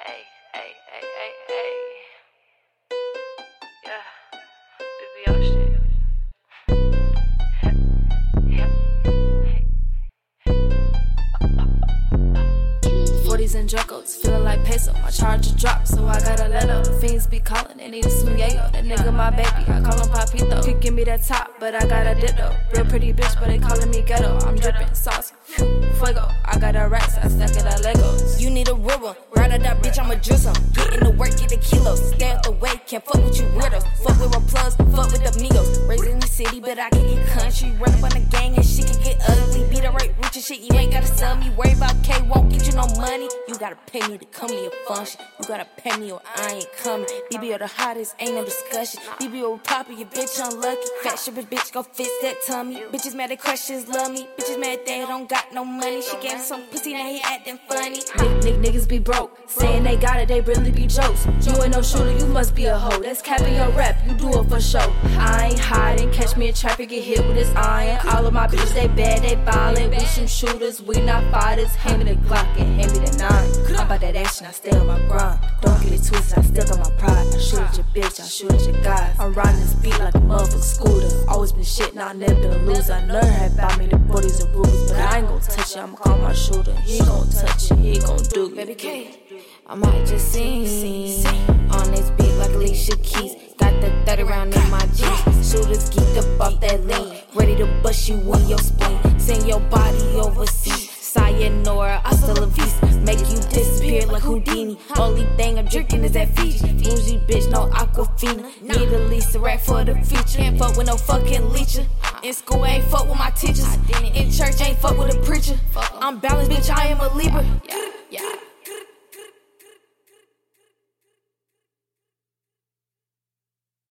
Hey, hey, hey, hey, hey. Yeah, BBO shit. 40s and Dracos, feeling like peso. My charger dropped, so I gotta let up. Fiends be calling, they need a swing yayo. That nigga my baby, I call him Papito. Could give me that top, but I got a ditto. Real pretty bitch, but they calling me ghetto. I'm dripping sauce, fuego. I got a racks, I stack it at Legos. You need a real one, ride or die, bitch, I'm a drizzle. Get in the work, get the kilos. Stay out the way, can't fuck with you weirdos. Fuck with my plugs, fuck with the amigos. Raised in the city, but I can get country. Run up on the gang and shit can get ugly. Be the right rich and shit, you ain't gotta sell me. Worry about K, won't get you no money. You gotta pay me to come to your function. You gotta pay me or I ain't coming. BBO the hottest, ain't no discussion. BBO poppin', your bitch unlucky. Fat shippers, bitch, go fix that tummy. Bitches mad at questions, love me. Bitches mad they don't got no money. She gave him some pussy, now he acting funny. Niggas be broke, saying they got it, they really be jokes. You ain't no shooter, you must be a hoe. That's capping your rep, you do it for show. I ain't hiding, catch me in traffic, get hit with this iron. All of my bitches, they bad, they violent. We some shooters, we not fighters. Hand me the Glock and hand me the 9. I'm about that action, I stay on my grind. Don't get it twisted, I still got my pride. I shoot at your bitch, I shoot at your guys. I'm riding this beat like a motherfucking scooter. Always been shit, now I never been a loser. I learned how about me the 40s and rubies, but I ain't gon' touch it, I'ma call my shooter. He gon' touch it, he gon' do it. Baby K, I might just sing on this beat like Alicia Keys. Got the 30 round in my jeans. Shooters geeked up off that lean, ready to bust you in your spleen. Send your body overseas. Sayonara, hasta la vista. Make you disappear like Houdini. Only thing I'm drinking is that Fiji. Bougie bitch, no Aquafina. Need at least a rack for the feature. Ain't fuck with no fucking leecher. In school, ain't fuck with my teachers. In church, ain't fuck with a preacher. I'm balanced, bitch, I am a Libra.